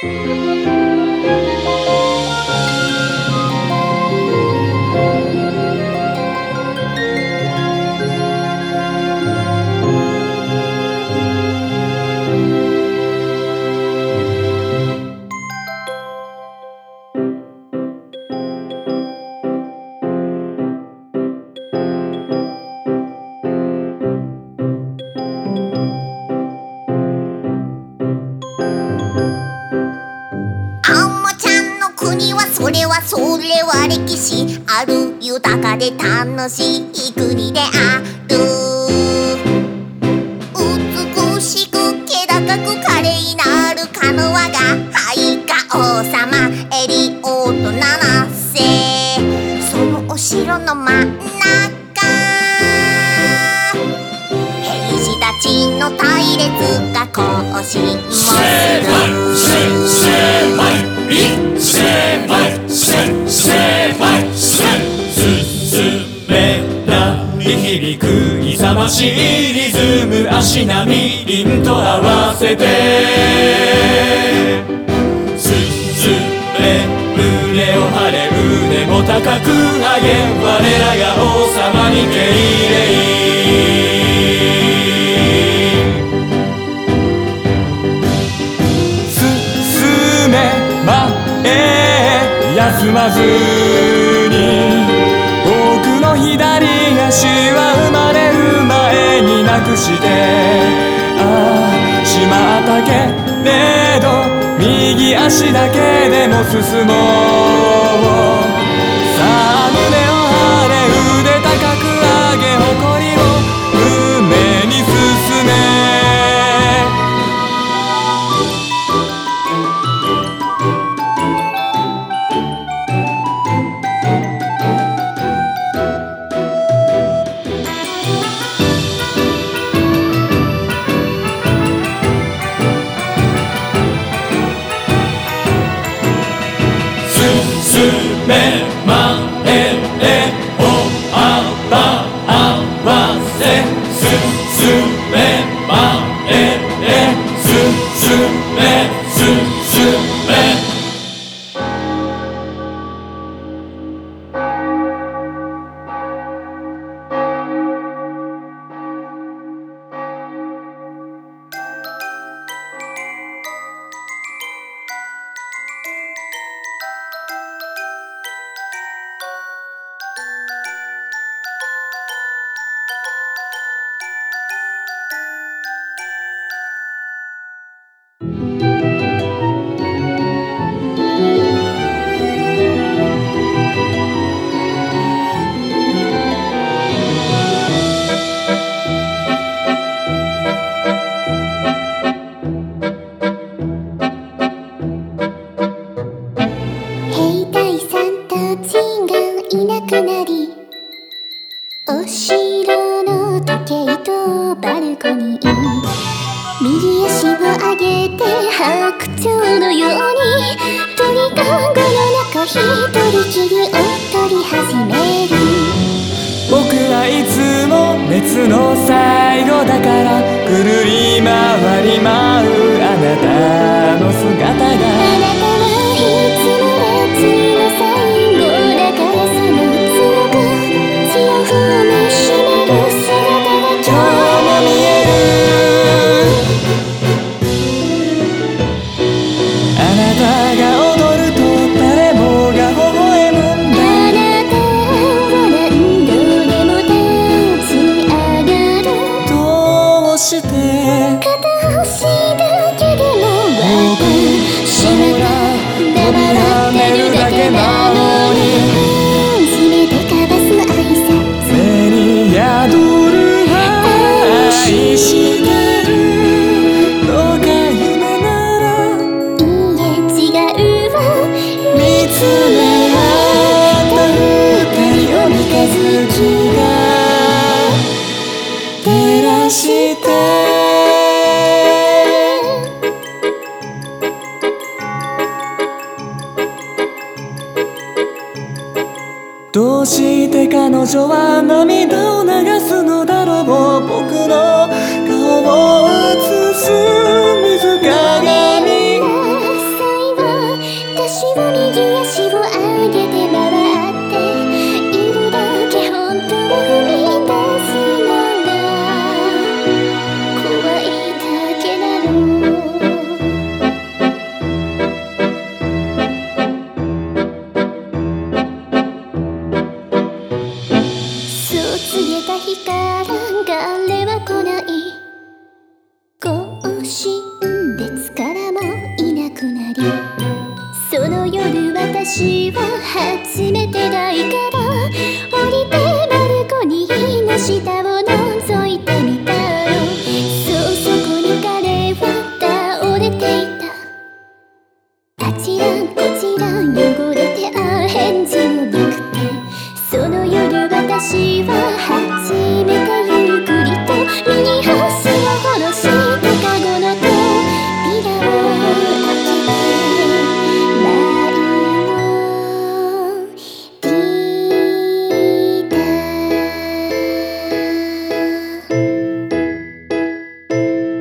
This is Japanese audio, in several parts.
それは歴史ある豊かで楽しい国である。美しく気高く華麗なるカノアが配下王様エリオート7世、そのお城の真ん中兵士たちの隊列が行進をす響く勇ましいリズム、足並み凛と合わせて進め、胸を張れ腕も高く上げ、我らが王様に敬礼。進め前へ休まずに、僕の左足は生まれる前になくして、しまったけれど右足だけでも進もう。さあ胸を張れ、腕高く上げ、誇りを胸に進め。進め前へ歩幅合わせ、進め前へ進め進め。 お城の時計とバルコニー、右足を上げて白鳥のように鳥かごの中一人きり踊り始める。 僕はいつも熱の最後だから、ぐるり回り舞うあなたの姿が。 あなたはいつも夏の最後だから、その強く血を踏みしめる姿が今日も見える。 あなたが踊ると誰もが微笑むんだ。 あなたは何度でも立ち上がる。 どうして片足だけでも私は黙ってるだけなのに、初めて交わす挨拶、 目に宿る愛してるのが夢なら、 いいえ違うわ。 見つめ合った二人を三日月が照らしてどうして彼女は涙を流すのだろう。僕の顔を映す水鏡、 最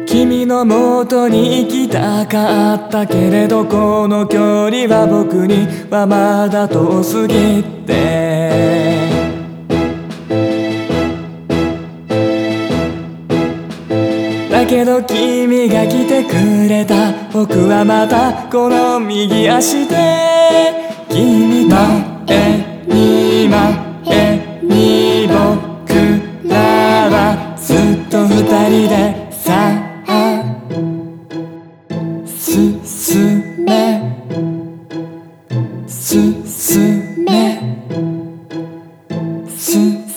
君のもとに行きたかったけれど、この距離は僕にはまだ遠すぎて、だけど君が来てくれた。僕はまたこの右足で君と前に僕らはずっと二人でさあ進め進め進め